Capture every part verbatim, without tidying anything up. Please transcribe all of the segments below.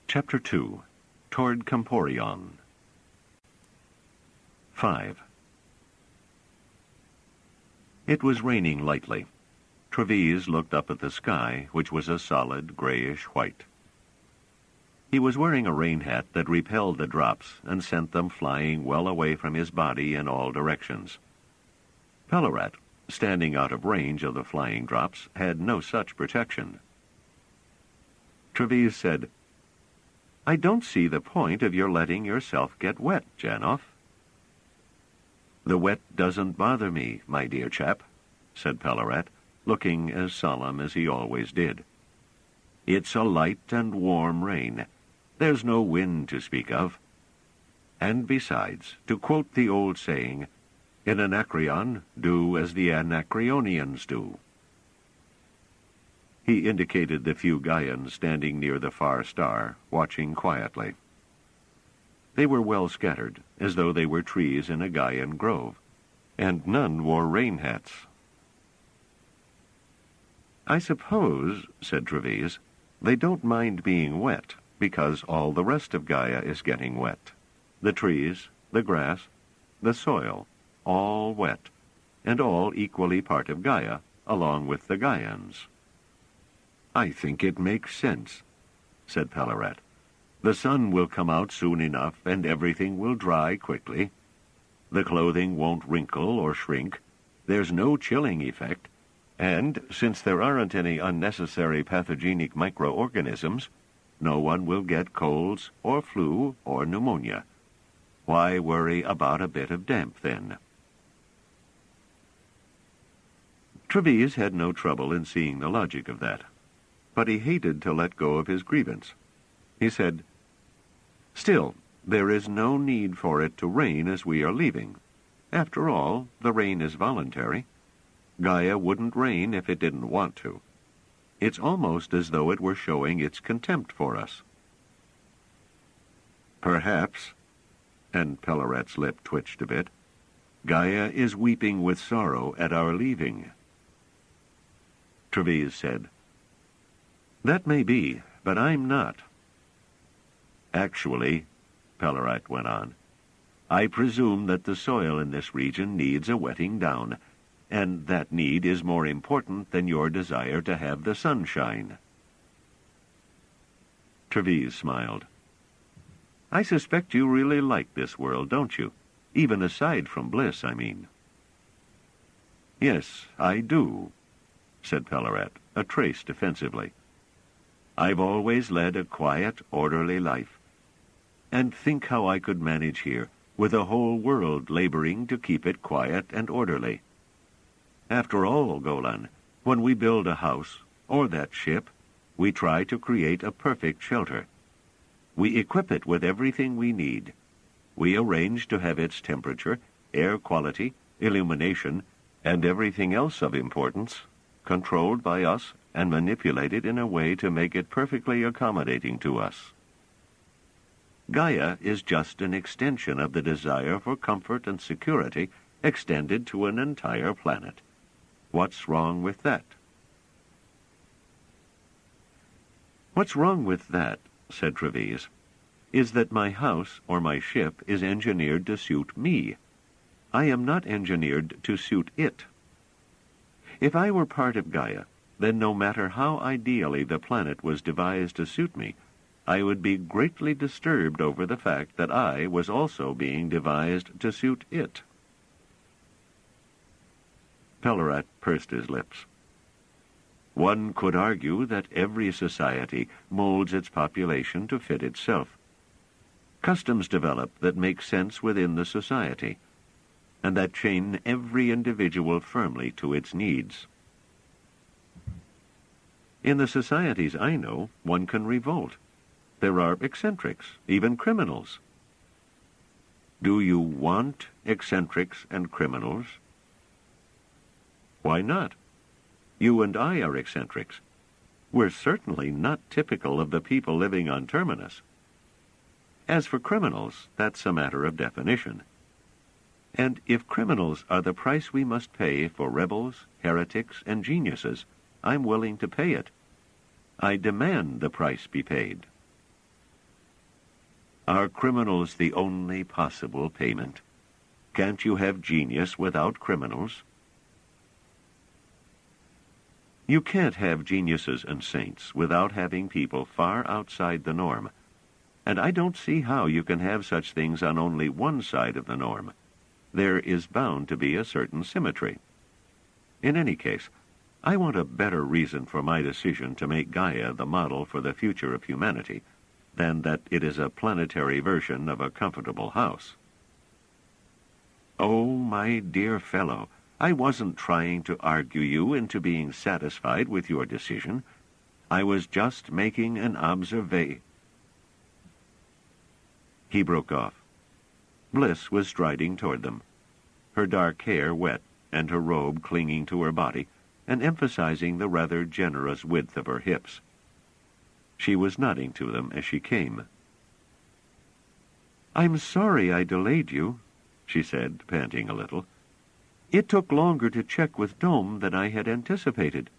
Chapter two. Toward Camporion. five. It was raining lightly. Treves looked up at the sky, which was a solid grayish-white. He was wearing a rain hat that repelled the drops and sent them flying well away from his body in all directions. Pelorat, standing out of range of the flying drops, had no such protection. Treves said, "I don't see the point of your letting yourself get wet, Janoff." "The wet doesn't bother me, my dear chap," said Pelorat, looking as solemn as he always did. "It's a light and warm rain. There's no wind to speak of. And besides, to quote the old saying, in Anacreon, do as the Anacreonians do." He indicated the few Gaians standing near the far star, watching quietly. They were well scattered, as though they were trees in a Gaian grove, and none wore rain hats. "I suppose," said Treves, "they don't mind being wet, because all the rest of Gaia is getting wet. The trees, the grass, the soil, all wet, and all equally part of Gaia, along with the Gaians." "I think it makes sense," said Pelorat. "The sun will come out soon enough, and everything will dry quickly. The clothing won't wrinkle or shrink. There's no chilling effect. And, since there aren't any unnecessary pathogenic microorganisms, no one will get colds or flu or pneumonia. Why worry about a bit of damp, then?" Treves had no trouble in seeing the logic of that, but he hated to let go of his grievance. He said, "Still, there is no need for it to rain as we are leaving. After all, the rain is voluntary. Gaia wouldn't rain if it didn't want to. It's almost as though it were showing its contempt for us." "Perhaps," and Pelorat's lip twitched a bit, "Gaia is weeping with sorrow at our leaving." Treves said, "That may be, but I'm not." "Actually," Pelorat went on, "I presume that the soil in this region needs a wetting down, and that need is more important than your desire to have the sunshine." Treves smiled. "I suspect you really like this world, don't you? Even aside from bliss, I mean." "Yes, I do," said Pelorat, a trace defensively. "I've always led a quiet, orderly life. And think how I could manage here, with a whole world laboring to keep it quiet and orderly. After all, Golan, when we build a house, or that ship, we try to create a perfect shelter. We equip it with everything we need. We arrange to have its temperature, air quality, illumination, and everything else of importance controlled by us and manipulated in a way to make it perfectly accommodating to us. Gaia is just an extension of the desire for comfort and security extended to an entire planet. What's wrong with that?" "What's wrong with that," said Treves, "is that my house or my ship is engineered to suit me. I am not engineered to suit it. If I were part of Gaia, then no matter how ideally the planet was devised to suit me, I would be greatly disturbed over the fact that I was also being devised to suit it." Pelorat pursed his lips. "One could argue that every society molds its population to fit itself. Customs develop that make sense within the society, and that chain every individual firmly to its needs. In the societies I know, one can revolt. There are eccentrics, even criminals." "Do you want eccentrics and criminals?" "Why not? You and I are eccentrics. We're certainly not typical of the people living on Terminus. As for criminals, that's a matter of definition. And if criminals are the price we must pay for rebels, heretics, and geniuses, I'm willing to pay it. I demand the price be paid." Are criminals the only possible payment? Can't you have genius without criminals? You can't have geniuses and saints without having people far outside the norm, and I don't see how you can have such things on only one side of the norm. There is bound to be a certain symmetry. In any case, I want a better reason for my decision to make Gaia the model for the future of humanity than that it is a planetary version of a comfortable house. Oh, my dear fellow, I wasn't trying to argue you into being satisfied with your decision. I was just making an observation. He broke off. Bliss was striding toward them, her dark hair wet and her robe clinging to her body and emphasizing the rather generous width of her hips. She was nodding to them as she came. "I'm sorry I delayed you," she said, panting a little. "It took longer to check with Dome than I had anticipated."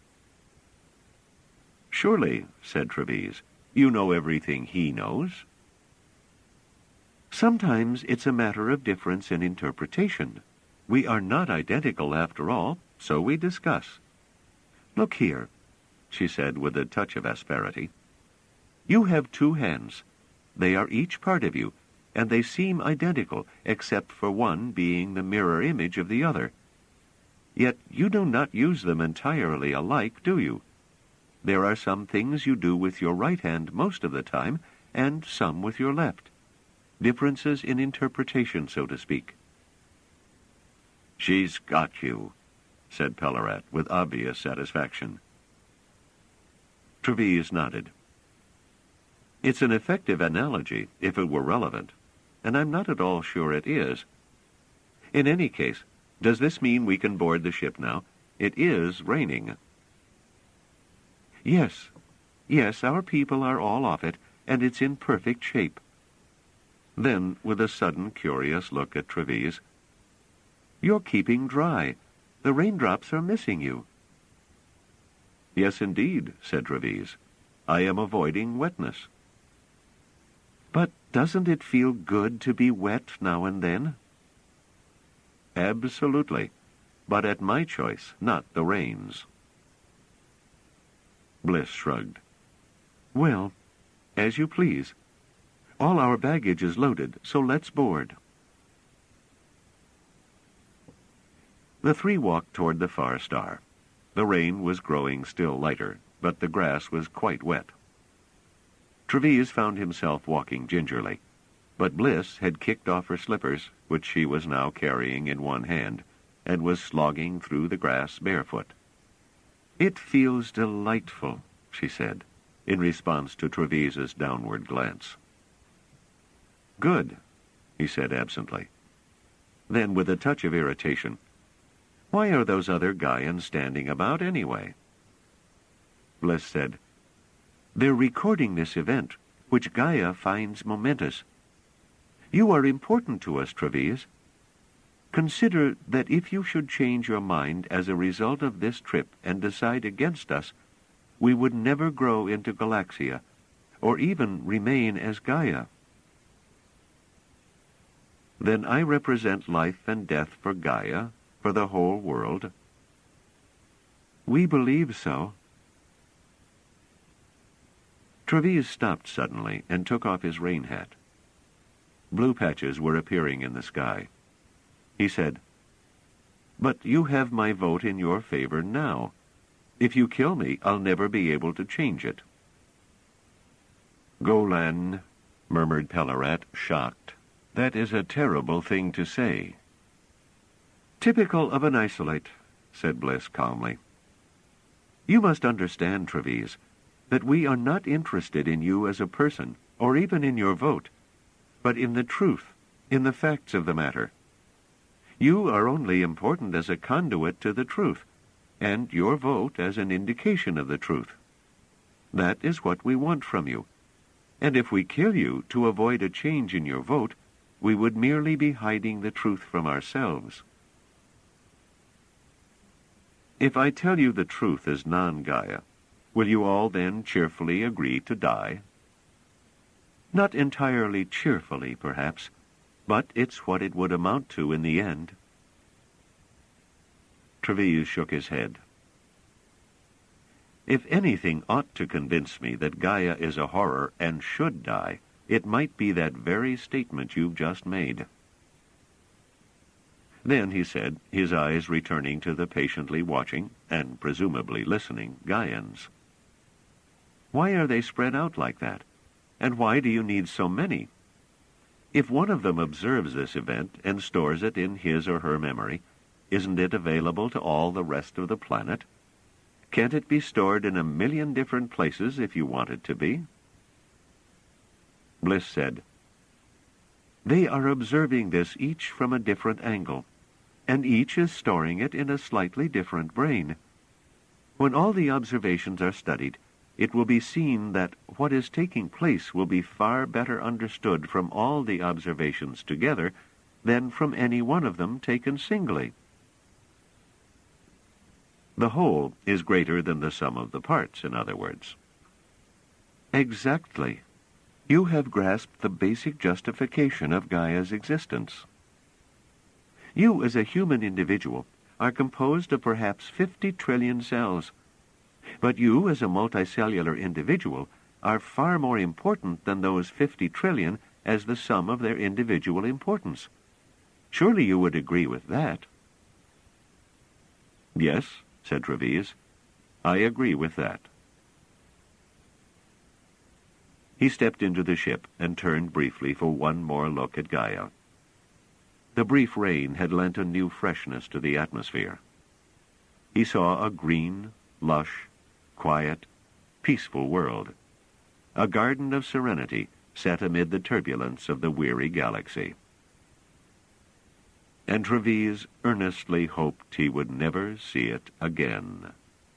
"Surely," said Trevise, "you know everything he knows." "Sometimes it's a matter of difference in interpretation. We are not identical, after all, so we discuss. Look here," she said with a touch of asperity. "You have two hands. They are each part of you, and they seem identical, except for one being the mirror image of the other. Yet you do not use them entirely alike, do you? There are some things you do with your right hand most of the time, and some with your left. Differences in interpretation, so to speak." "She's got you," said Pellarat with obvious satisfaction. Trevise nodded. "It's an effective analogy, if it were relevant, and I'm not at all sure it is. In any case, does this mean we can board the ship now? It is raining." "Yes, yes, our people are all off it, and it's in perfect shape." Then, with a sudden curious look at Trevise, "You're keeping dry. The raindrops are missing you." "Yes, indeed," said Trevise. "I am avoiding wetness." "But doesn't it feel good to be wet now and then?" "Absolutely, but at my choice, not the rain's." Bliss shrugged. "Well, as you please. All our baggage is loaded, so let's board." The three walked toward the far star. The rain was growing still lighter, but the grass was quite wet. Trevise found himself walking gingerly, but Bliss had kicked off her slippers, which she was now carrying in one hand, and was slogging through the grass barefoot. "It feels delightful," she said, in response to Trevise's downward glance. "Good," he said absently. Then, with a touch of irritation, "Why are those other Gaians standing about anyway?" Bliss said, "They're recording this event, which Gaia finds momentous. You are important to us, Trevise. Consider that if you should change your mind as a result of this trip and decide against us, we would never grow into Galaxia, or even remain as Gaia." "Then I represent life and death for Gaia, for the whole world?" "We believe so." Trevise stopped suddenly and took off his rain hat. Blue patches were appearing in the sky. He said, "But you have my vote in your favor now. If you kill me, I'll never be able to change it." "Golan," murmured Pellarat, shocked. "That is a terrible thing to say." "Typical of an isolate," said Bliss calmly. "You must understand, Trevise, that we are not interested in you as a person, or even in your vote, but in the truth, in the facts of the matter. You are only important as a conduit to the truth, and your vote as an indication of the truth. That is what we want from you, and if we kill you to avoid a change in your vote, we would merely be hiding the truth from ourselves." "If I tell you the truth as non-Gaia, will you all then cheerfully agree to die?" Not entirely cheerfully, perhaps, but it's what it would amount to in the end. Treves shook his head. If anything ought to convince me that Gaia is a horror and should die, it might be that very statement you've just made. Then, he said, his eyes returning to the patiently watching, and presumably listening, Gaians. Why are they spread out like that? And why do you need so many? If one of them observes this event and stores it in his or her memory, isn't it available to all the rest of the planet? Can't it be stored in a million different places if you want it to be? Bliss said, They are observing this each from a different angle, and each is storing it in a slightly different brain. When all the observations are studied, it will be seen that what is taking place will be far better understood from all the observations together than from any one of them taken singly. The whole is greater than the sum of the parts, in other words. Exactly. You have grasped the basic justification of Gaia's existence. You, as a human individual, are composed of perhaps fifty trillion cells. But you, as a multicellular individual, are far more important than those fifty trillion as the sum of their individual importance. Surely you would agree with that. Yes, said Treves. I agree with that. He stepped into the ship and turned briefly for one more look at Gaia. The brief rain had lent a new freshness to the atmosphere. He saw a green, lush, quiet, peaceful world, a garden of serenity set amid the turbulence of the weary galaxy. And Treves earnestly hoped he would never see it again.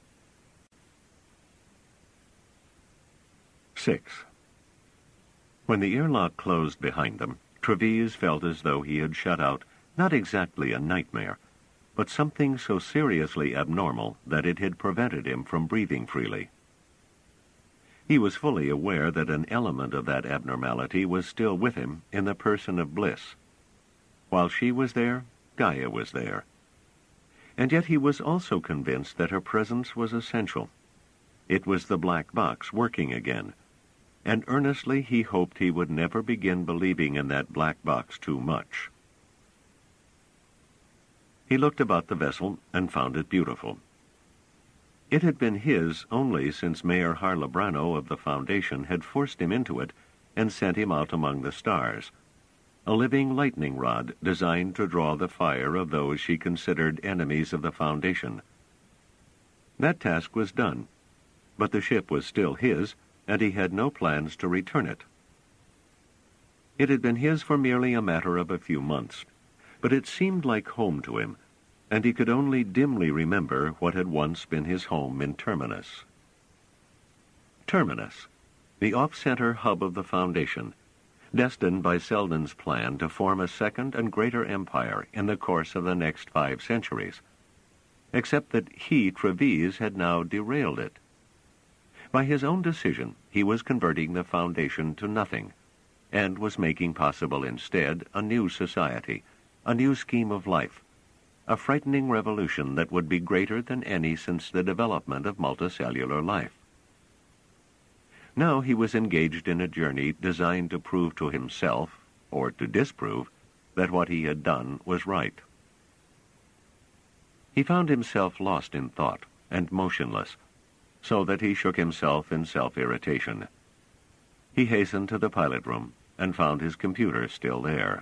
Six. When the airlock closed behind them, Treves felt as though he had shut out not exactly a nightmare, but something so seriously abnormal that it had prevented him from breathing freely. He was fully aware that an element of that abnormality was still with him in the person of Bliss. While she was there, Gaia was there. And yet he was also convinced that her presence was essential. It was the black box working again, and earnestly he hoped he would never begin believing in that black box too much. He looked about the vessel and found it beautiful. It had been his only since Mayor Harlebrano of the Foundation had forced him into it and sent him out among the stars, a living lightning rod designed to draw the fire of those she considered enemies of the Foundation. That task was done, but the ship was still his, and he had no plans to return it. It had been his for merely a matter of a few months, but it seemed like home to him, and he could only dimly remember what had once been his home in Terminus. Terminus, the off-center hub of the Foundation, destined by Selden's plan to form a second and greater empire in the course of the next five centuries, except that he, Treves, had now derailed it. By his own decision, he was converting the Foundation to nothing, and was making possible instead a new society, a new scheme of life, a frightening revolution that would be greater than any since the development of multicellular life. Now he was engaged in a journey designed to prove to himself, or to disprove, that what he had done was right. He found himself lost in thought and motionless, so that he shook himself in self-irritation. He hastened to the pilot room and found his computer still there.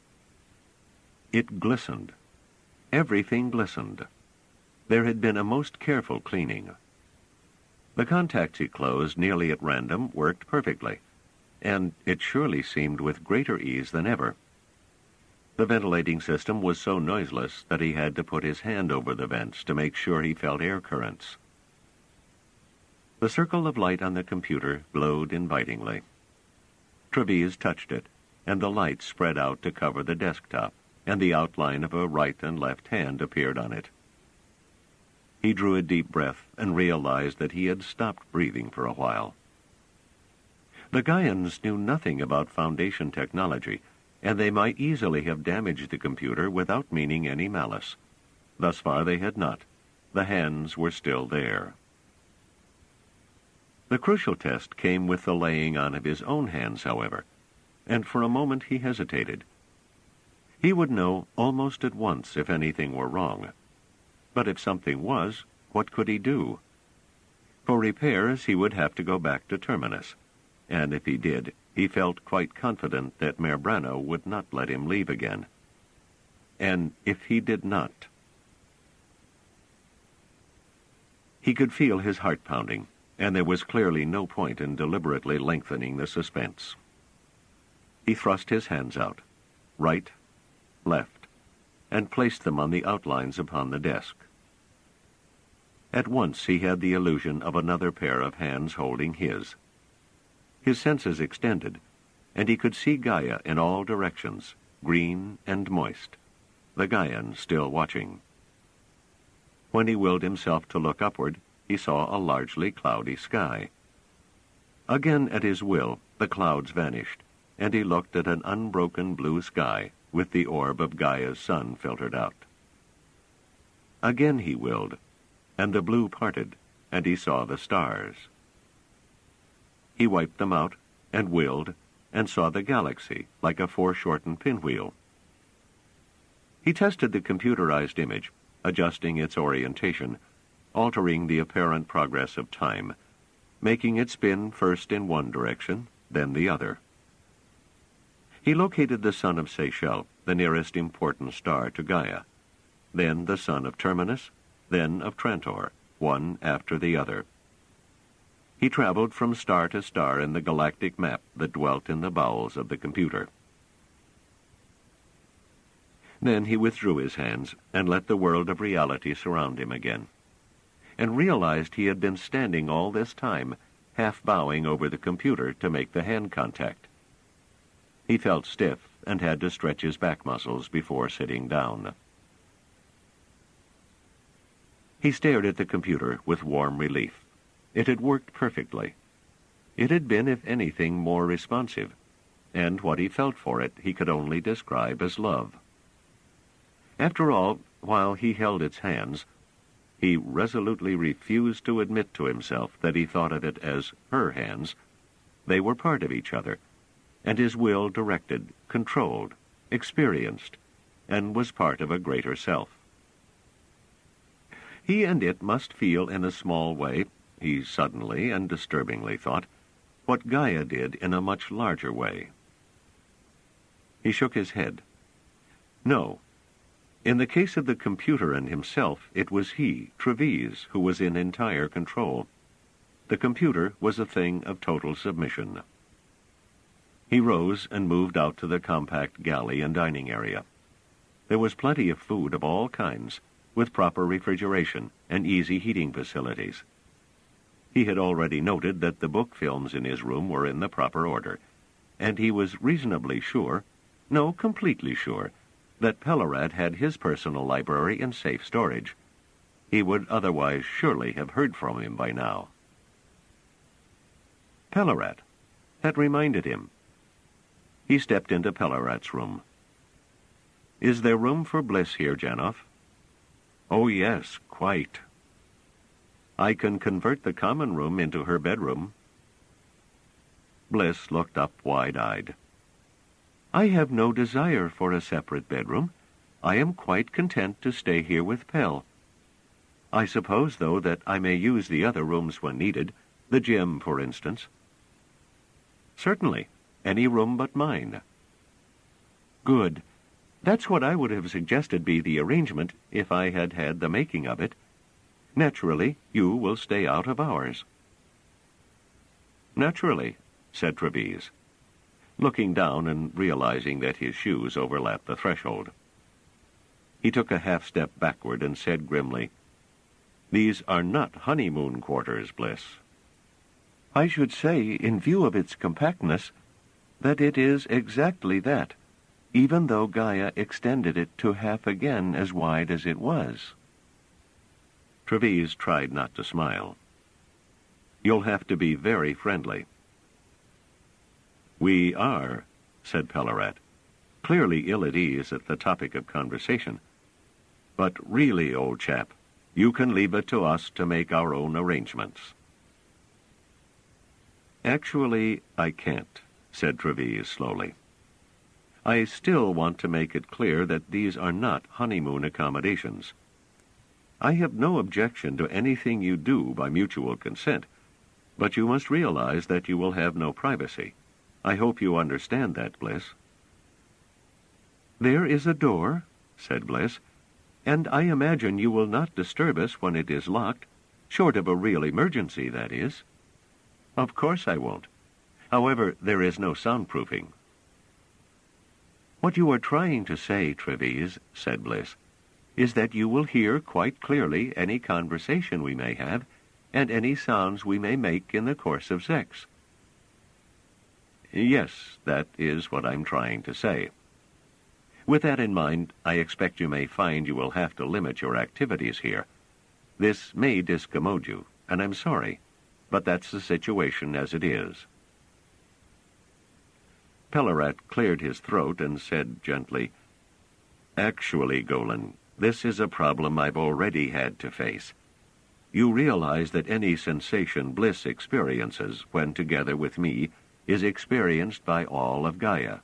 It glistened. Everything glistened. There had been a most careful cleaning. The contacts he closed nearly at random worked perfectly, and it surely seemed with greater ease than ever. The ventilating system was so noiseless that he had to put his hand over the vents to make sure he felt air currents. The circle of light on the computer glowed invitingly. Treves touched it, and the light spread out to cover the desktop, and the outline of a right and left hand appeared on it. He drew a deep breath and realized that he had stopped breathing for a while. The Gaians knew nothing about Foundation technology, and they might easily have damaged the computer without meaning any malice. Thus far they had not. The hands were still there. The crucial test came with the laying on of his own hands, however, and for a moment he hesitated. He would know almost at once if anything were wrong. But if something was, what could he do? For repairs he would have to go back to Terminus, and if he did, he felt quite confident that Mayor Brano would not let him leave again. And if he did not... He could feel his heart pounding, and there was clearly no point in deliberately lengthening the suspense. He thrust his hands out, right, left, and placed them on the outlines upon the desk. At once he had the illusion of another pair of hands holding his. His senses extended, and he could see Gaia in all directions, green and moist, the Gaian still watching. When he willed himself to look upward, he saw a largely cloudy sky. Again at his will, the clouds vanished, and he looked at an unbroken blue sky with the orb of Gaia's sun filtered out. Again he willed, and the blue parted, and he saw the stars. He wiped them out, and willed, and saw the galaxy like a foreshortened pinwheel. He tested the computerized image, adjusting its orientation, altering the apparent progress of time, making it spin first in one direction, then the other. He located the sun of Seychelles, the nearest important star to Gaia, then the sun of Terminus, then of Trantor, one after the other. He traveled from star to star in the galactic map that dwelt in the bowels of the computer. Then he withdrew his hands and let the world of reality surround him again, and realized he had been standing all this time, half bowing over the computer to make the hand contact. He felt stiff and had to stretch his back muscles before sitting down. He stared at the computer with warm relief. It had worked perfectly. It had been, if anything, more responsive, and what he felt for it he could only describe as love. After all, while he held its hands, he resolutely refused to admit to himself that he thought of it as her hands. They were part of each other, and his will directed, controlled, experienced, and was part of a greater self. He and it must feel in a small way, he suddenly and disturbingly thought, what Gaia did in a much larger way. He shook his head. No. In the case of the computer and himself, it was he, Trevize, who was in entire control. The computer was a thing of total submission. He rose and moved out to the compact galley and dining area. There was plenty of food of all kinds, with proper refrigeration and easy heating facilities. He had already noted that the book films in his room were in the proper order, and he was reasonably sure, no, completely sure, that Pellerat had his personal library in safe storage. He would otherwise surely have heard from him by now. Pellerat. That reminded him. He stepped into Pellerat's room. Is there room for Bliss here, Janov? Oh, yes, quite. I can convert the common room into her bedroom. Bliss looked up wide-eyed. I have no desire for a separate bedroom. I am quite content to stay here with Pell. I suppose, though, that I may use the other rooms when needed, the gym, for instance. Certainly, any room but mine. Good. That's what I would have suggested be the arrangement if I had had the making of it. Naturally, you will stay out of ours. Naturally, said Trevize, looking down and realizing that his shoes overlapped the threshold. He took a half-step backward and said grimly, These are not honeymoon quarters, Bliss. I should say, in view of its compactness, that it is exactly that, even though Gaia extended it to half again as wide as it was. Trevize tried not to smile. You'll have to be very friendly. "We are," said Pellarat, clearly ill at ease at the topic of conversation. "But really, old chap, you can leave it to us to make our own arrangements." "Actually, I can't," said Treves slowly. "I still want to make it clear that these are not honeymoon accommodations. I have no objection to anything you do by mutual consent, but you must realize that you will have no privacy. I hope you understand that, Bliss." "There is a door," said Bliss, "and I imagine you will not disturb us when it is locked, short of a real emergency, that is." "Of course I won't. However, there is no soundproofing." "What you are trying to say, Treves," said Bliss, "is that you will hear quite clearly any conversation we may have, and any sounds we may make in the course of sex." "Yes, that is what I'm trying to say. With that in mind, I expect you may find you will have to limit your activities here. This may discommode you, and I'm sorry, but that's the situation as it is." Pellarat cleared his throat and said gently, "Actually, Golan, this is a problem I've already had to face. You realize that any sensation Bliss experiences when together with me is experienced by all of Gaia."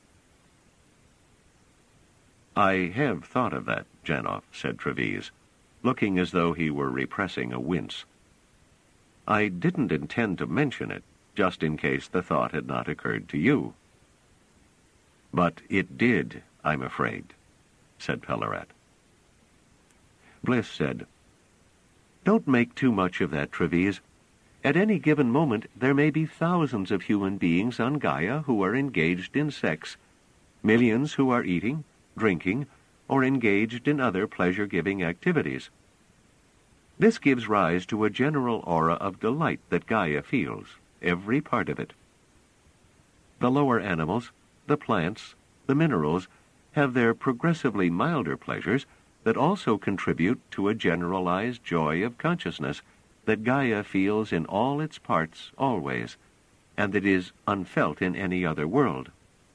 "I have thought of that, Janov," said Treves, looking as though he were repressing a wince. "I didn't intend to mention it, just in case the thought had not occurred to you." "But it did, I'm afraid," said Pellarat. Bliss said, "Don't make too much of that, Treves. At any given moment there may be thousands of human beings on Gaia who are engaged in sex, millions who are eating, drinking, or engaged in other pleasure-giving activities. This gives rise to a general aura of delight that Gaia feels, every part of it. The lower animals, the plants, the minerals, have their progressively milder pleasures that also contribute to a generalized joy of consciousness that Gaia feels in all its parts always, and that is unfelt in any other world.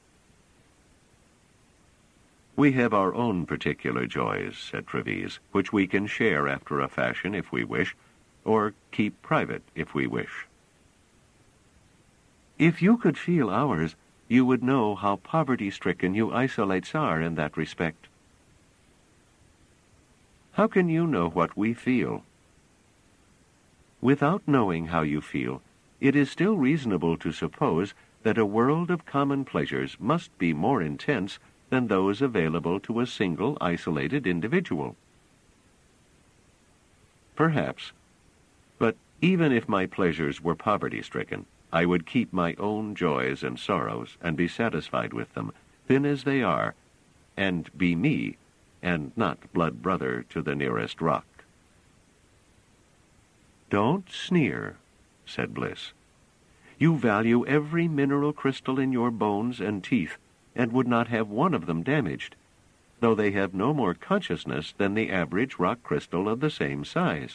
We have our own particular joys," said Treves, "which we can share after a fashion if we wish, or keep private if we wish." "If you could feel ours, you would know how poverty-stricken you isolates are in that respect." "How can you know what we feel?" "Without knowing how you feel, it is still reasonable to suppose that a world of common pleasures must be more intense than those available to a single isolated individual." "Perhaps. But even if my pleasures were poverty-stricken, I would keep my own joys and sorrows and be satisfied with them, thin as they are, and be me, and not blood brother to the nearest rock." "Don't sneer," said Bliss. "You value every mineral crystal in your bones and teeth, and would not have one of them damaged, though they have no more consciousness than the average rock crystal of the same size."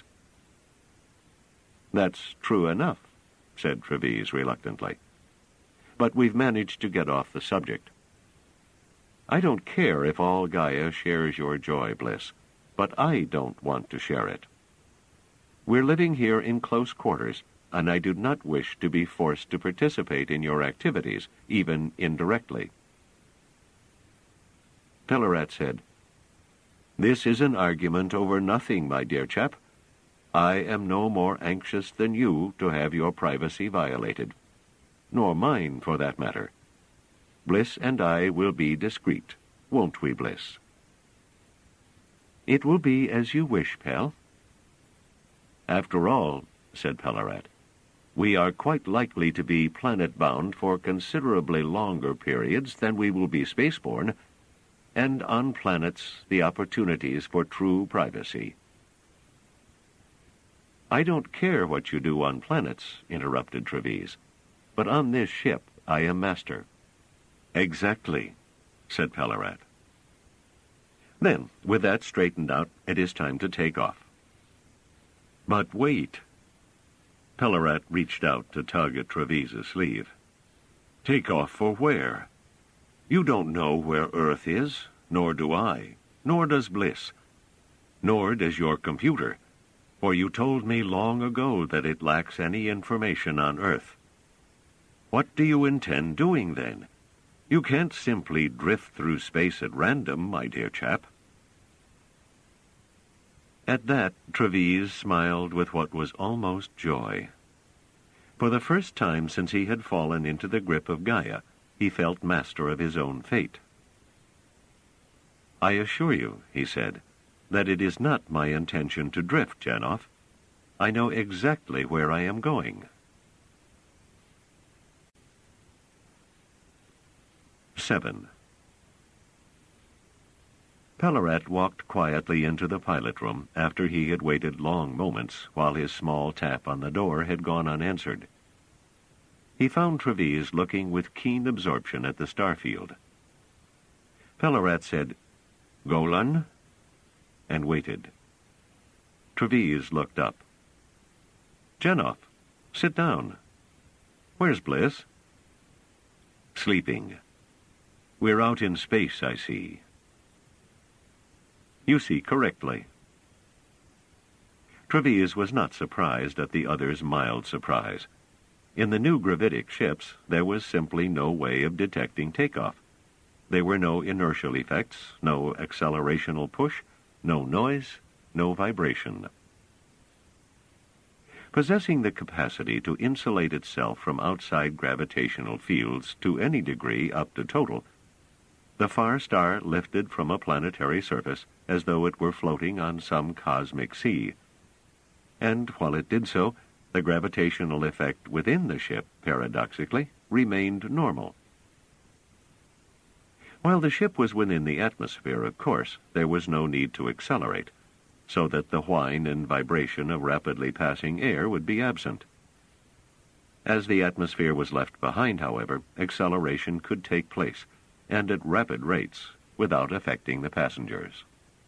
"That's true enough," said Treves reluctantly. "But we've managed to get off the subject. I don't care if all Gaia shares your joy, Bliss, but I don't want to share it. We're living here in close quarters, and I do not wish to be forced to participate in your activities, even indirectly." Pellarat said, "This is an argument over nothing, my dear chap. I am no more anxious than you to have your privacy violated. Nor mine, for that matter. Bliss and I will be discreet, won't we, Bliss?" "It will be as you wish, Pell." "After all," said Pellarat, "we are quite likely to be planet-bound for considerably longer periods than we will be spaceborne, and on planets the opportunities for true privacy." "I don't care what you do on planets," interrupted Treves, "but on this ship I am master." "Exactly," said Pellarat. "Then, with that straightened out, it is time to take off." "But wait." Pellarat reached out to tug at Treves's sleeve. Take off for where? You don't know where Earth is, nor do I, nor does Bliss, nor does your computer, for you told me long ago that it lacks any information on Earth. What do you intend doing, then? You can't simply drift through space at random, my dear chap. At that, Treves smiled with what was almost joy. For the first time since he had fallen into the grip of Gaia, he felt master of his own fate. I assure you, he said, that it is not my intention to drift, Janov. I know exactly where I am going. Seven. Pellarat walked quietly into the pilot room after he had waited long moments while his small tap on the door had gone unanswered. He found Treves looking with keen absorption at the starfield. Pellarat said, Golan, and waited. Treves looked up. Janov, sit down. Where's Bliss? Sleeping. We're out in space, I see. You see correctly. Treves was not surprised at the other's mild surprise. In the new gravitic ships, there was simply no way of detecting takeoff. There were no inertial effects, no accelerational push, no noise, no vibration. Possessing the capacity to insulate itself from outside gravitational fields to any degree up to total, the far star lifted from a planetary surface as though it were floating on some cosmic sea. And while it did so, the gravitational effect within the ship, paradoxically, remained normal. While the ship was within the atmosphere, of course, there was no need to accelerate, so that the whine and vibration of rapidly passing air would be absent. As the atmosphere was left behind, however, acceleration could take place, and at rapid rates, without affecting the passengers.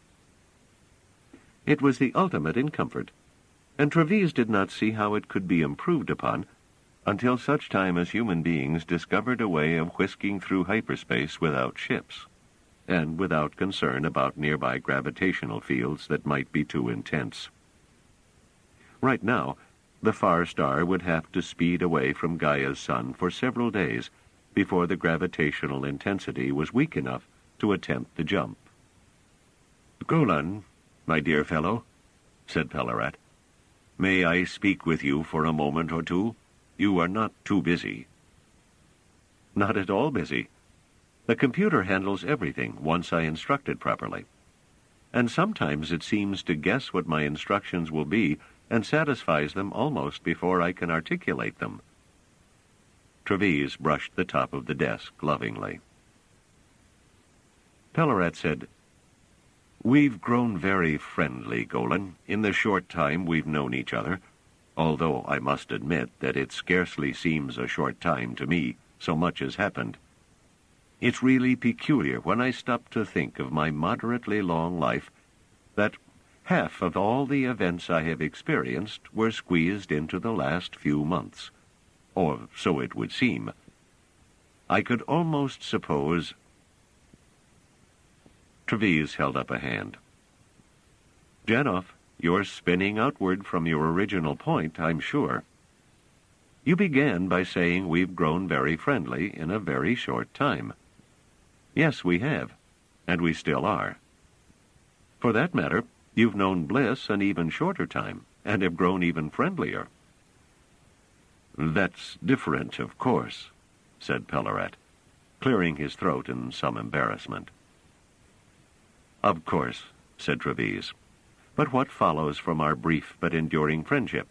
It was the ultimate in comfort, and Treves did not see how it could be improved upon until such time as human beings discovered a way of whisking through hyperspace without ships, and without concern about nearby gravitational fields that might be too intense. Right now, the far star would have to speed away from Gaia's sun for several days before the gravitational intensity was weak enough to attempt the jump. Golan, my dear fellow, said Pellarat, may I speak with you for a moment or two? You are not too busy. Not at all busy. The computer handles everything once I instruct it properly. And sometimes it seems to guess what my instructions will be and satisfies them almost before I can articulate them. Treves brushed the top of the desk lovingly. Pellarat said, We've grown very friendly, Golan, in the short time we've known each other, although I must admit that it scarcely seems a short time to me, so much has happened. It's really peculiar when I stop to think of my moderately long life that half of all the events I have experienced were squeezed into the last few months. Or so it would seem. I could almost suppose... Treves held up a hand. Janov, you're spinning outward from your original point, I'm sure. You began by saying we've grown very friendly in a very short time. Yes, we have, and we still are. For that matter, you've known Bliss an even shorter time, and have grown even friendlier. That's different, of course, said Pellarat, clearing his throat in some embarrassment. Of course, said Treves. But what follows from our brief but enduring friendship?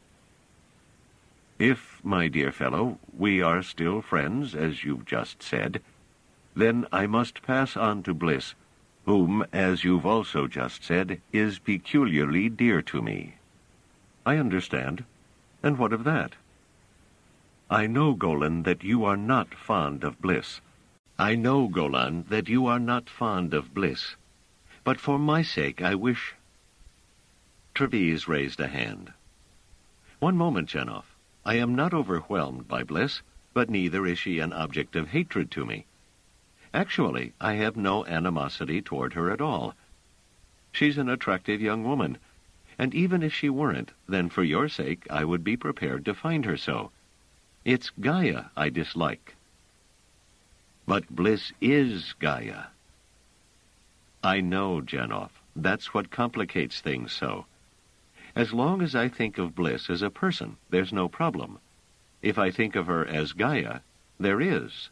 If, my dear fellow, we are still friends, as you've just said, then I must pass on to Bliss, whom, as you've also just said, is peculiarly dear to me. I understand. And what of that? I know, Golan, that you are not fond of Bliss. I know, Golan, that you are not fond of Bliss. But for my sake, I wish... Treves raised a hand. One moment, Janov. I am not overwhelmed by Bliss, but neither is she an object of hatred to me. Actually, I have no animosity toward her at all. She's an attractive young woman, and even if she weren't, then for your sake I would be prepared to find her so. It's Gaia I dislike. But Bliss is Gaia. I know, Janoff. That's what complicates things so. As long as I think of Bliss as a person, there's no problem. If I think of her as Gaia, there is.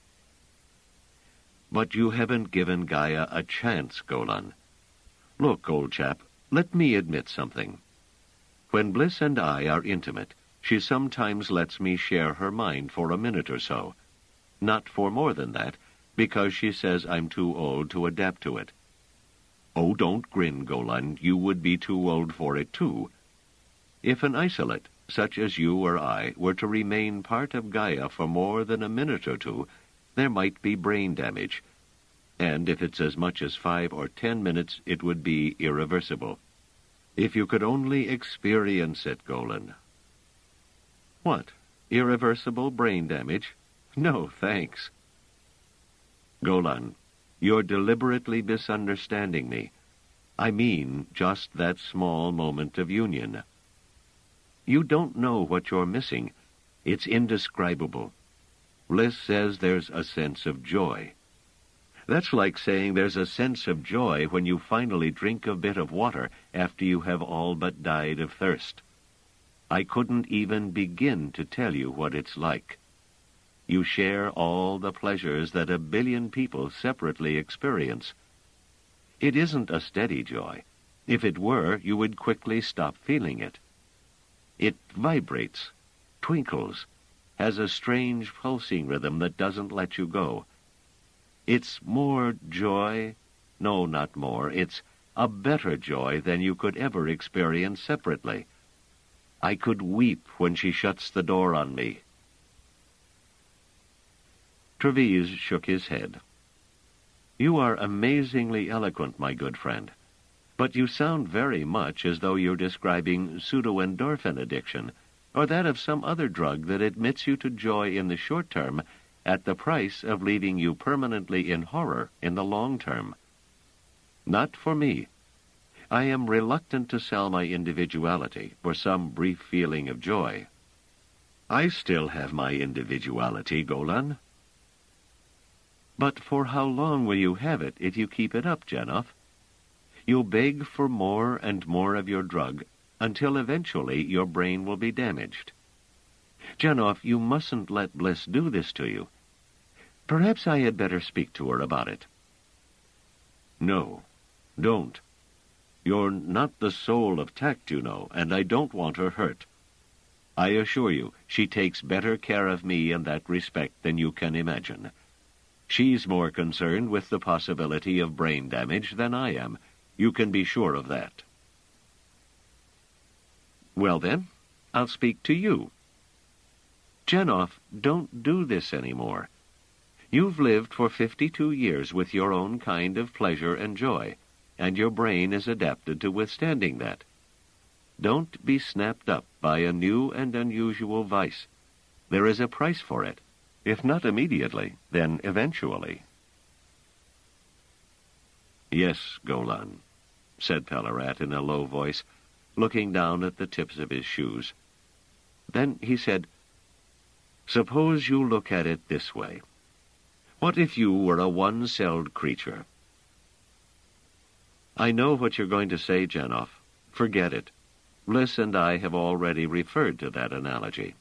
But you haven't given Gaia a chance, Golan. Look, old chap, let me admit something. When Bliss and I are intimate, she sometimes lets me share her mind for a minute or so. Not for more than that, because she says I'm too old to adapt to it. Oh, don't grin, Golan. You would be too old for it, too. If an isolate, such as you or I, were to remain part of Gaia for more than a minute or two, there might be brain damage. And if it's as much as five or ten minutes, it would be irreversible. If you could only experience it, Golan. What? Irreversible brain damage? No, thanks. Golan, you're deliberately misunderstanding me. I mean just that small moment of union. You don't know what you're missing. It's indescribable. Bliss says there's a sense of joy. That's like saying there's a sense of joy when you finally drink a bit of water after you have all but died of thirst. I couldn't even begin to tell you what it's like. You share all the pleasures that a billion people separately experience. It isn't a steady joy. If it were, you would quickly stop feeling it. It vibrates, twinkles, has a strange pulsing rhythm that doesn't let you go. It's more joy, no, not more, it's a better joy than you could ever experience separately. I could weep when she shuts the door on me. Treves shook his head. You are amazingly eloquent, my good friend, but you sound very much as though you're describing pseudoendorphin addiction, or that of some other drug that admits you to joy in the short term at the price of leaving you permanently in horror in the long term. Not for me. I am reluctant to sell my individuality for some brief feeling of joy. I still have my individuality, Golan. But for how long will you have it if you keep it up, Janoff? You'll beg for more and more of your drug until eventually your brain will be damaged. Janoff, you mustn't let Bliss do this to you. Perhaps I had better speak to her about it. No, don't. You're not the soul of tact, you know, and I don't want her hurt. I assure you, she takes better care of me in that respect than you can imagine. She's more concerned with the possibility of brain damage than I am. You can be sure of that. Well then, I'll speak to you. Janoff, don't do this anymore. You've lived for fifty-two years with your own kind of pleasure and joy, and your brain is adapted to withstanding that. Don't be snapped up by a new and unusual vice. There is a price for it. If not immediately, then eventually. Yes, Golan, said Pellarat in a low voice, looking down at the tips of his shoes. Then he said, Suppose you look at it this way. What if you were a one-celled creature? I know what you're going to say, Janoff. Forget it. Bliss and I have already referred to that analogy.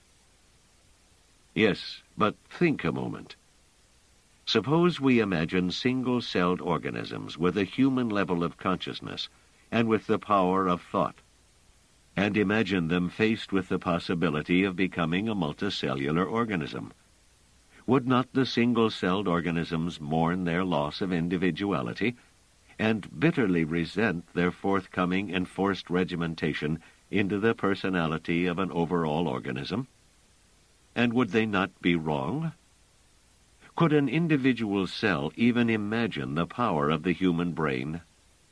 Yes, but think a moment. Suppose we imagine single-celled organisms with a human level of consciousness and with the power of thought, and imagine them faced with the possibility of becoming a multicellular organism. Would not the single-celled organisms mourn their loss of individuality and bitterly resent their forthcoming enforced regimentation into the personality of an overall organism? And would they not be wrong? Could an individual cell even imagine the power of the human brain?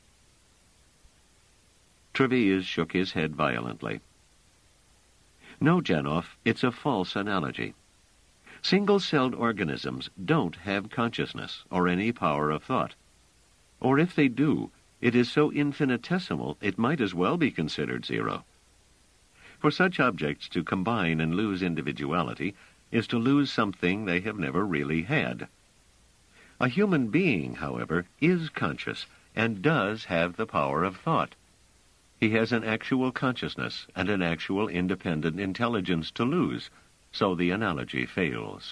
Treves shook his head violently. No, Janoff, it's a false analogy. Single-celled organisms don't have consciousness or any power of thought. Or if they do, it is so infinitesimal it might as well be considered zero. For such objects to combine and lose individuality is to lose something they have never really had. A human being, however, is conscious and does have the power of thought. He has an actual consciousness and an actual independent intelligence to lose, so the analogy fails.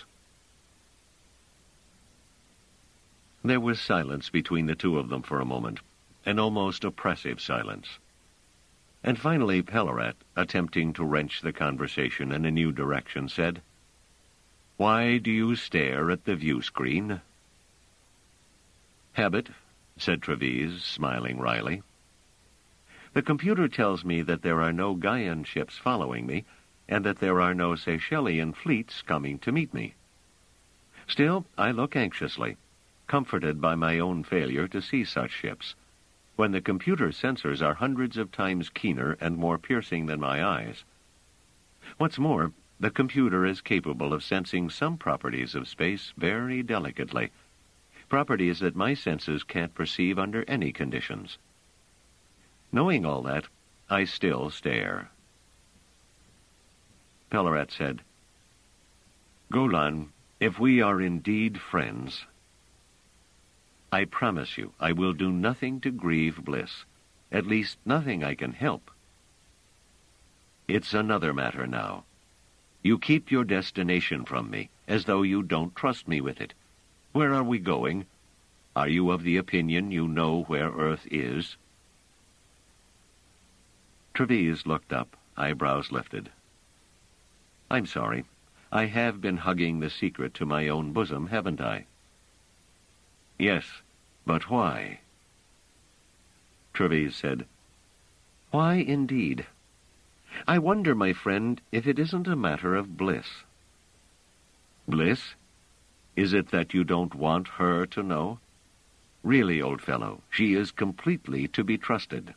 There was silence between the two of them for a moment, an almost oppressive silence. And finally Pellarat, attempting to wrench the conversation in a new direction, said, "Why do you stare at the view screen?" "Habit," said Treves, smiling wryly. "The computer tells me that there are no Gaian ships following me, and that there are no Seychellian fleets coming to meet me. Still, I look anxiously, comforted by my own failure to see such ships, when the computer sensors are hundreds of times keener and more piercing than my eyes. What's more, the computer is capable of sensing some properties of space very delicately, properties that my senses can't perceive under any conditions. Knowing all that, I still stare." Pellarat said, "Golan, if we are indeed friends, I promise you I will do nothing to grieve Bliss, at least nothing I can help. It's another matter now. You keep your destination from me, as though you don't trust me with it. Where are we going? Are you of the opinion you know where Earth is?" Treves looked up, eyebrows lifted. "I'm sorry. I have been hugging the secret to my own bosom, haven't I?" "Yes, but why?" Treves said, "Why indeed? I wonder, my friend, if it isn't a matter of bliss." "Bliss? Is it that you don't want her to know? Really, old fellow, she is completely to be trusted."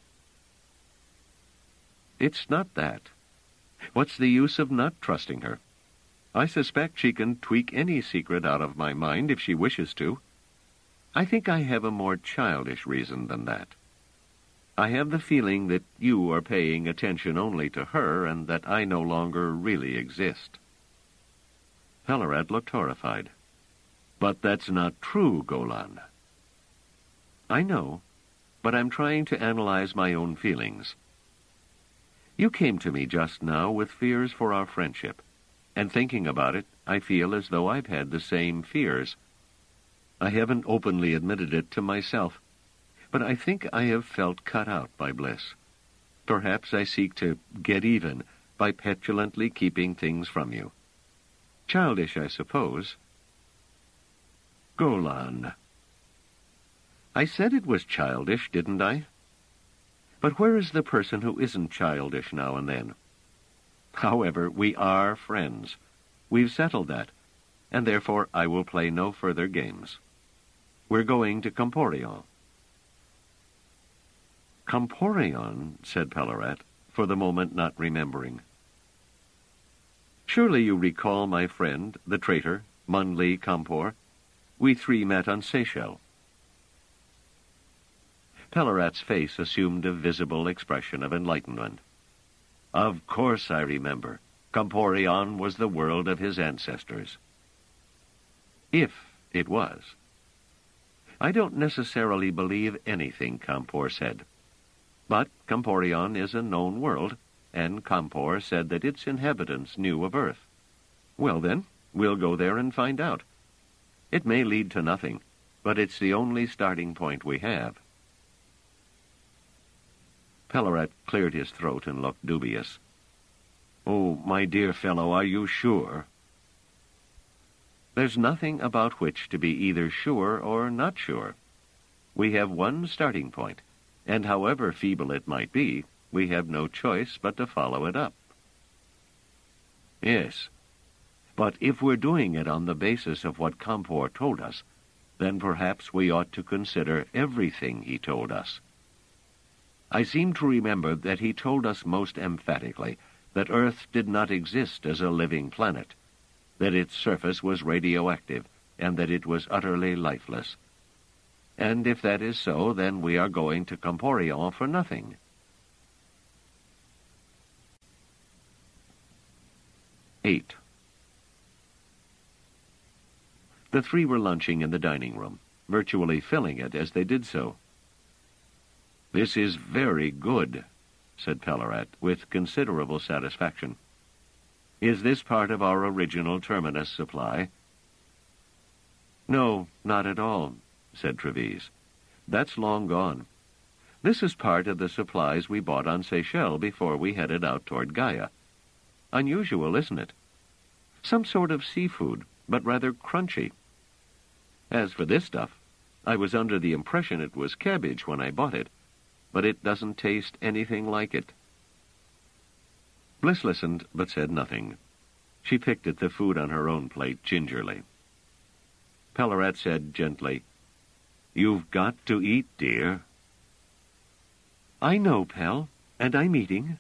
"It's not that. What's the use of not trusting her? I suspect she can tweak any secret out of my mind if she wishes to. I think I have a more childish reason than that. I have the feeling that you are paying attention only to her and that I no longer really exist." Pellarat looked horrified. "But that's not true, Golan." "I know, but I'm trying to analyze my own feelings. You came to me just now with fears for our friendship, and thinking about it, I feel as though I've had the same fears. I haven't openly admitted it to myself, but I think I have felt cut out by Bliss. Perhaps I seek to get even by petulantly keeping things from you. Childish, I suppose." "Golan." "I said it was childish, didn't I? But where is the person who isn't childish now and then? However, we are friends. We've settled that, and therefore I will play no further games. We're going to Comporion." "Comporion," said Pellarat, for the moment not remembering. "Surely you recall my friend, the traitor, Munli Campor? We three met on Seychelles." Pellarat's face assumed a visible expression of enlightenment. "Of course I remember. Comporion was the world of his ancestors." "If it was. I don't necessarily believe anything Campor said. But Comporion is a known world, and Campor said that its inhabitants knew of Earth. Well then, we'll go there and find out. It may lead to nothing, but it's the only starting point we have." Pellarat cleared his throat and looked dubious. "Oh, my dear fellow, are you sure?" "There's nothing about which to be either sure or not sure. We have one starting point, and however feeble it might be, we have no choice but to follow it up." "Yes, but if we're doing it on the basis of what Campor told us, then perhaps we ought to consider everything he told us. I seem to remember that he told us most emphatically that Earth did not exist as a living planet, that its surface was radioactive, and that it was utterly lifeless. And if that is so, then we are going to Comporion for nothing. Eight. The three were lunching in the dining room, virtually filling it as they did so. "This is very good," said Pellarat, with considerable satisfaction. "Is this part of our original Terminus supply?" "No, not at all," said Treves. "That's long gone. This is part of the supplies we bought on Seychelles before we headed out toward Gaia. Unusual, isn't it? Some sort of seafood, but rather crunchy. As for this stuff, I was under the impression it was cabbage when I bought it, but it doesn't taste anything like it." Bliss listened, but said nothing. She picked at the food on her own plate gingerly. Pellarat said gently, "You've got to eat, dear." "I know, Pell, and I'm eating."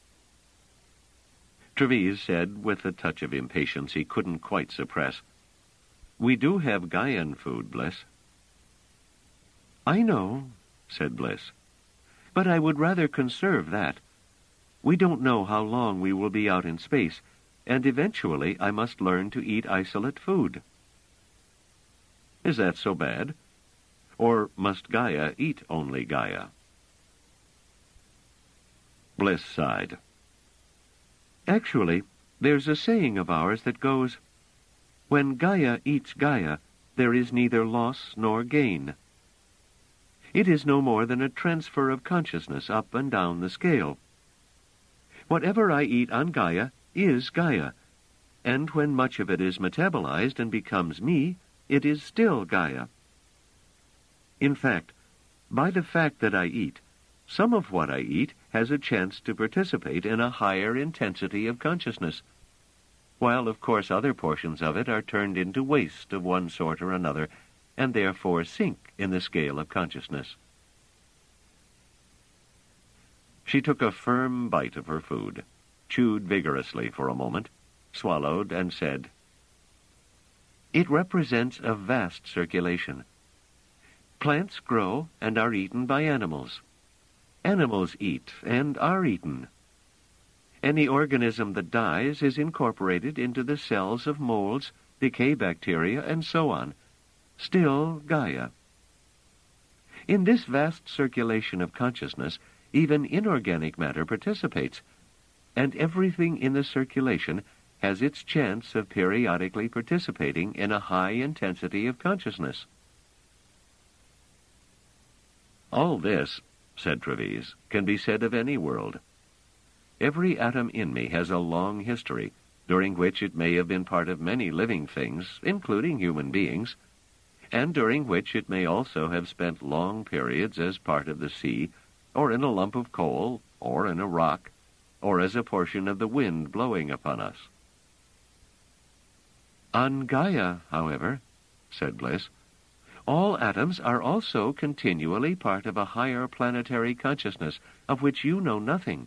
Treves said, with a touch of impatience he couldn't quite suppress, "We do have Gaian food, Bliss." "I know," said Bliss, "but I would rather conserve that. We don't know how long we will be out in space, and eventually I must learn to eat isolate food." "Is that so bad? Or must Gaia eat only Gaia?" Bliss sighed. "Actually, there's a saying of ours that goes, 'When Gaia eats Gaia, there is neither loss nor gain.' It is no more than a transfer of consciousness up and down the scale. Whatever I eat on Gaia is Gaia, and when much of it is metabolized and becomes me, it is still Gaia. In fact, by the fact that I eat, some of what I eat has a chance to participate in a higher intensity of consciousness, while of course other portions of it are turned into waste of one sort or another, and therefore sink in the scale of consciousness." She took a firm bite of her food, chewed vigorously for a moment, swallowed, and said, "It represents a vast circulation. Plants grow and are eaten by animals. Animals eat and are eaten. Any organism that dies is incorporated into the cells of molds, decay bacteria, and so on. Still Gaia. In this vast circulation of consciousness, even inorganic matter participates, and everything in the circulation has its chance of periodically participating in a high intensity of consciousness." "All this," said Treves, "can be said of any world. Every atom in me has a long history, during which it may have been part of many living things, including human beings, and during which it may also have spent long periods as part of the sea, or in a lump of coal, or in a rock, or as a portion of the wind blowing upon us." "On Gaia, however," said Bliss, "all atoms are also continually part of a higher planetary consciousness, of which you know nothing."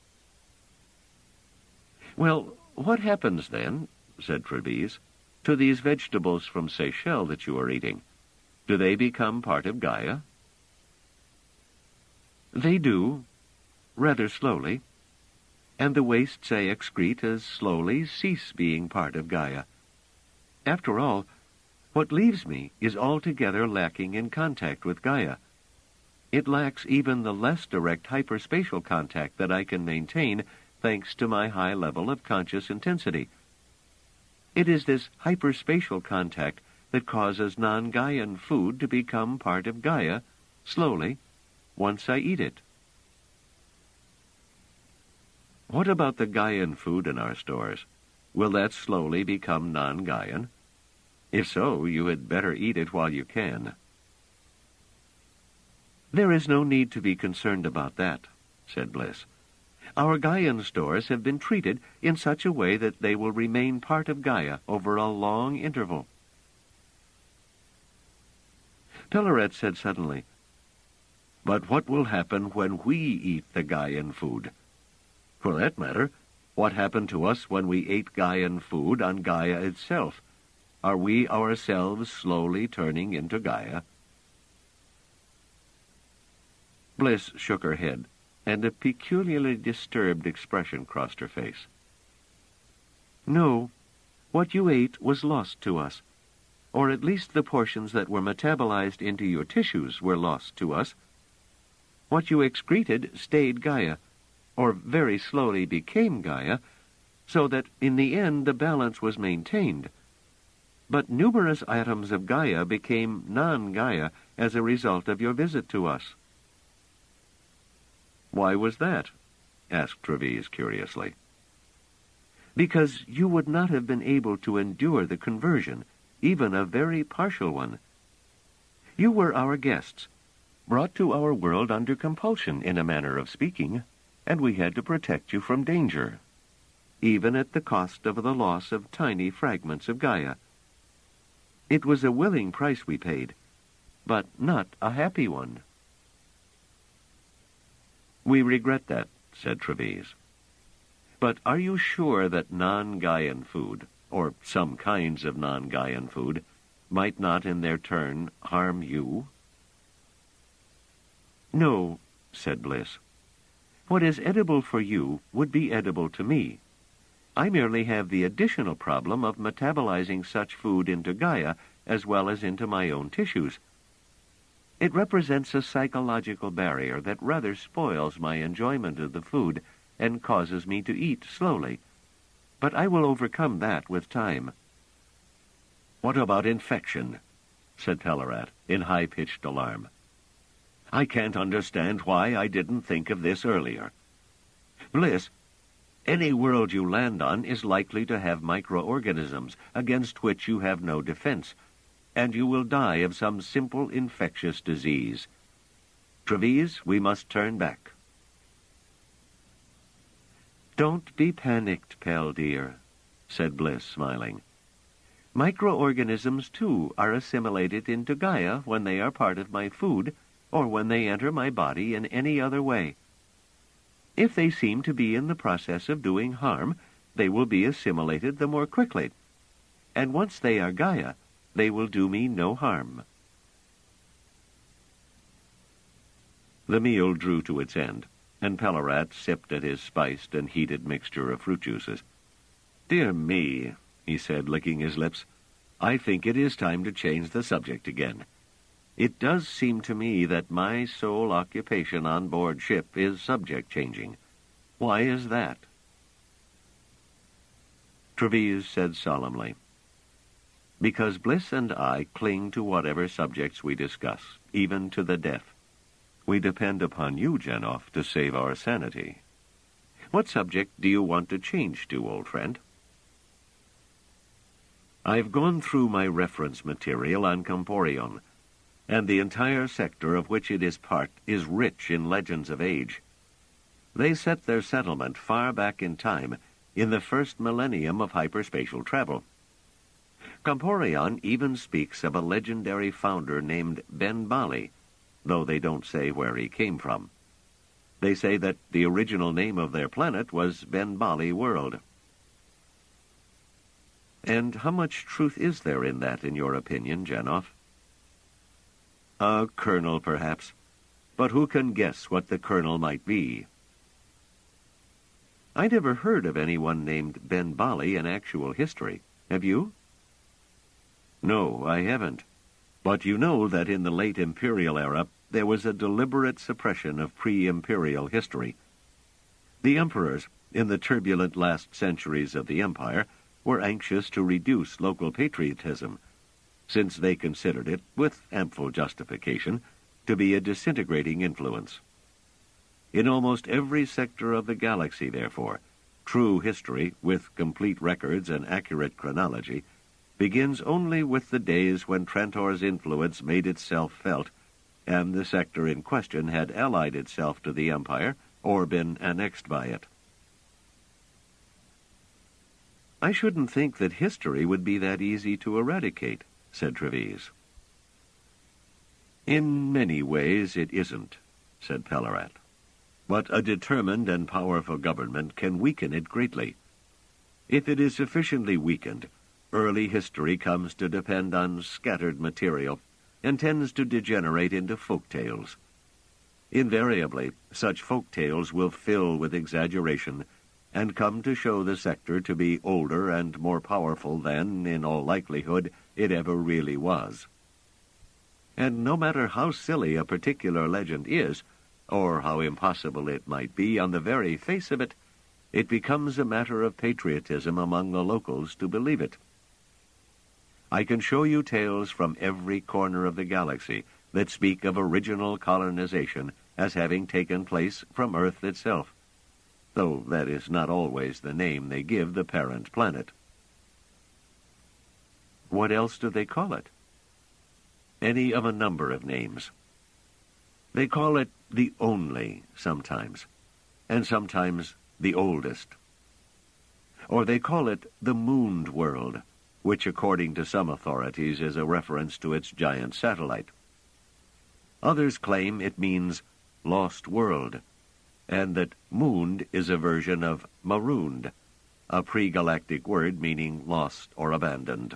"Well, what happens then," said Treves, "to these vegetables from Seychelles that you are eating? Do they become part of Gaia?" "They do, rather slowly, and the wastes I excrete as slowly cease being part of Gaia. After all, what leaves me is altogether lacking in contact with Gaia. It lacks even the less direct hyperspatial contact that I can maintain thanks to my high level of conscious intensity. It is this hyperspatial contact that causes non-Gaian food to become part of Gaia, slowly, once I eat it." "What about the Gaian food in our stores? Will that slowly become non-Gaian? If so, you had better eat it while you can." "There is no need to be concerned about that," said Bliss. "Our Gaian stores have been treated in such a way that they will remain part of Gaia over a long interval." Pellarat said suddenly, "But what will happen when we eat the Gaian food? For that matter, What happened to us when we ate Gaian food on Gaia itself? Are we ourselves slowly turning into Gaia? Bliss shook her head, and a peculiarly disturbed expression crossed her face. No, what you ate was lost to us, or at least the portions that were metabolized into your tissues were lost to us. What you excreted stayed Gaia, or very slowly became Gaia, so that in the end the balance was maintained. But numerous atoms of Gaia became non-Gaia as a result of your visit to us. Why was that? Asked Treves curiously. Because you would not have been able to endure the conversion, even a very partial one. You were our guests, brought to our world under compulsion, in a manner of speaking, and we had to protect you from danger, even at the cost of the loss of tiny fragments of Gaia. It was a willing price we paid, but not a happy one. We regret that, said Treves. But are you sure that non-Gaian food, or some kinds of non-Gaian food, might not in their turn harm you? No, said Bliss. What is edible for you would be edible to me. I merely have the additional problem of metabolizing such food into Gaia as well as into my own tissues. It represents a psychological barrier that rather spoils my enjoyment of the food and causes me to eat slowly. But I will overcome that with time. What about infection? Said Pellerat in high-pitched alarm. I can't understand why I didn't think of this earlier. Bliss, any world you land on is likely to have microorganisms against which you have no defense, and you will die of some simple infectious disease. Treves, we must turn back. Don't be panicked, Pell dear, said Bliss, smiling. Microorganisms, too, are assimilated into Gaia when they are part of my food, or when they enter my body in any other way. If they seem to be in the process of doing harm, they will be assimilated the more quickly. And once they are Gaia, they will do me no harm. The meal drew to its end, and Pellerat sipped at his spiced and heated mixture of fruit juices. Dear me, he said, licking his lips, I think it is time to change the subject again. It does seem to me that my sole occupation on board ship is subject-changing. Why is that? Treves said solemnly, Because Bliss and I cling to whatever subjects we discuss, even to the death. We depend upon you, Jenoff, to save our sanity. What subject do you want to change to, old friend? I've gone through my reference material on Comporion, and the entire sector of which it is part is rich in legends of age. They set their settlement far back in time, in the first millennium of hyperspatial travel. Comporion even speaks of a legendary founder named Ben-Bali, though they don't say where he came from. They say that the original name of their planet was Ben-Bali World. And how much truth is there in that, in your opinion, Jenoff? A kernel, perhaps. But who can guess what the kernel might be? I never heard of anyone named Ben-Bali in actual history. Have you? No, I haven't. But you know that in the late imperial era, there was a deliberate suppression of pre-imperial history. The emperors, in the turbulent last centuries of the empire, were anxious to reduce local patriotism, since they considered it, with ample justification, to be a disintegrating influence. In almost every sector of the galaxy, therefore, true history, with complete records and accurate chronology, begins only with the days when Trantor's influence made itself felt, and the sector in question had allied itself to the Empire or been annexed by it. I shouldn't think that history would be that easy to eradicate, said Treves. In many ways it isn't, said Pellerat. but a determined and powerful government can weaken it greatly. If it is sufficiently weakened, early history comes to depend on scattered material and tends to degenerate into folk tales. Invariably, such folk tales will fill with exaggeration and come to show the sector to be older and more powerful than, in all likelihood, it ever really was. And no matter how silly a particular legend is, or how impossible it might be on the very face of it, it becomes a matter of patriotism among the locals to believe it. I can show you tales from every corner of the galaxy that speak of original colonization as having taken place from Earth itself, though that is not always the name they give the parent planet. What else do they call it? Any of a number of names. They call it the only sometimes, and sometimes the oldest. Or they call it the mooned world, which according to some authorities is a reference to its giant satellite. Others claim it means lost world, and that mooned is a version of marooned, a pre-galactic word meaning lost or abandoned.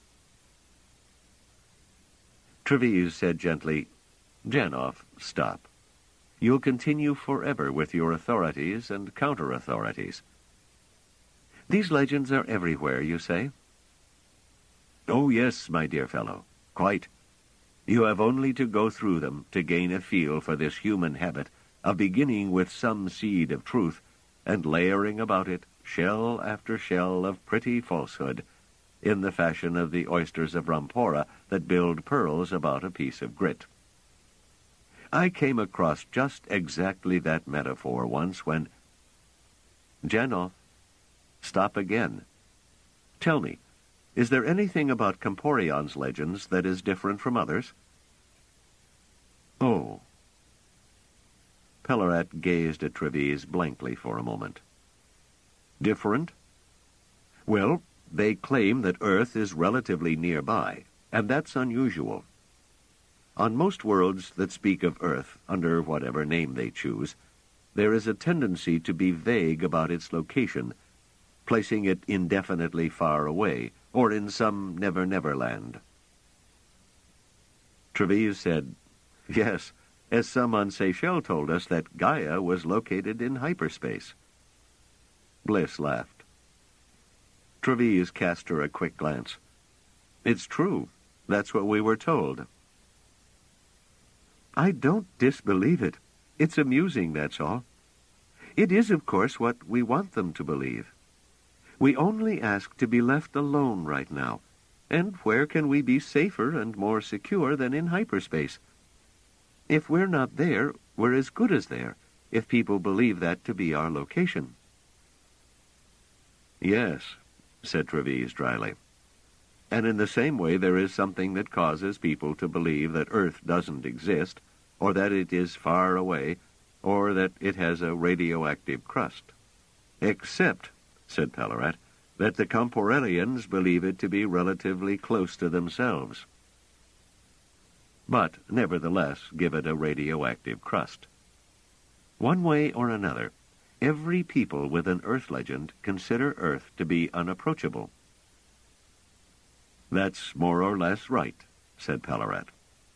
Treves said gently, "Janov, stop. You'll continue forever with your authorities and counter-authorities. These legends are everywhere, you say?" "Oh, yes, my dear fellow, quite. You have only to go through them to gain a feel for this human habit of beginning with some seed of truth and layering about it shell after shell of pretty falsehood, in the fashion of the oysters of Rampora that build pearls about a piece of grit. I came across just exactly that metaphor once when... Janov, stop again. Tell me, is there anything about Comporion's legends that is different from others?" "Oh." Pellarat gazed at Treves blankly for a moment. "Different? Well, they claim that Earth is relatively nearby, and that's unusual. On most worlds that speak of Earth, under whatever name they choose, there is a tendency to be vague about its location, placing it indefinitely far away, or in some never-never land." Treves said, "Yes, as some on Seychelles told us that Gaia was located in hyperspace." Bliss laughed. Treves cast her a quick glance. "It's true. That's what we were told." "I don't disbelieve it. It's amusing, that's all. It is, of course, what we want them to believe. We only ask to be left alone right now, and where can we be safer and more secure than in hyperspace? If we're not there, we're as good as there, if people believe that to be our location." "Yes," said Treves dryly. "And in the same way there is something that causes people to believe that Earth doesn't exist, or that it is far away, or that it has a radioactive crust. Except," said Pellarat, "that the Comporellians believe it to be relatively close to themselves. But, nevertheless, give it a radioactive crust. One way or another, every people with an Earth legend consider Earth to be unapproachable." "That's more or less right," said Pellarat.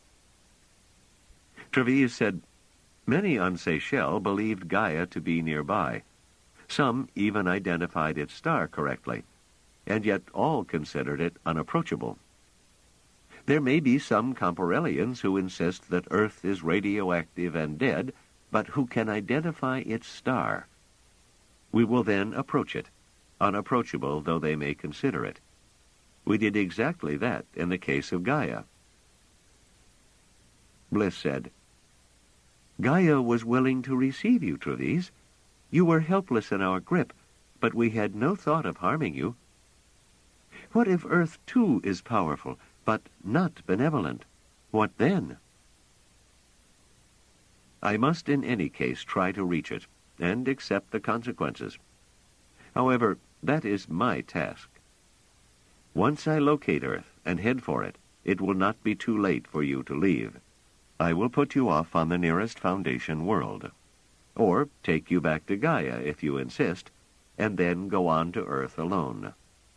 Treves said, "Many on Seychelles believed Gaia to be nearby. Some even identified its star correctly, and yet all considered it unapproachable. There may be some Comporellians who insist that Earth is radioactive and dead, but who can identify its star. We will then approach it, unapproachable though they may consider it. We did exactly that in the case of Gaia." Bliss said, "Gaia was willing to receive you, Treves. You were helpless in our grip, but we had no thought of harming you. What if Earth, too, is powerful, but not benevolent? What then?" "I must in any case try to reach it, and accept the consequences. However, that is my task. Once I locate Earth and head for it, it will not be too late for you to leave. I will put you off on the nearest Foundation world." or take you back to Gaia if you insist, and then go on to Earth alone."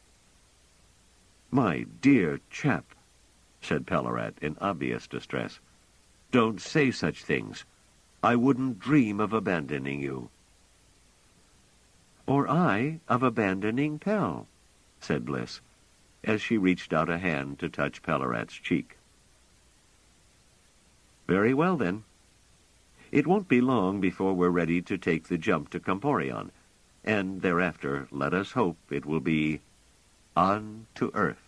"My dear chap," said Pellarat in obvious distress, "don't say such things. I wouldn't dream of abandoning you." "Or I of abandoning Pell," said Bliss, as she reached out a hand to touch Pellarat's cheek. "Very well, then. It won't be long before we're ready to take the jump to Comporion, and thereafter let us hope it will be on to Earth."